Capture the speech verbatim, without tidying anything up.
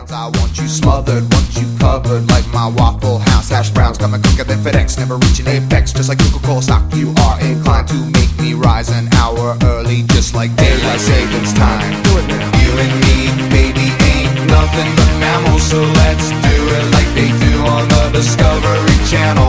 pounds. I want you smothered, want you covered like my Waffle House hash browns. Coming quicker than FedEx, never reaching apex. Just like Coca-Cola stock, you are inclined to make me rise an hour early, just like daylight savings time. You and me, baby, ain't nothing but mammals, so let's do it like they do on the Discovery Channel.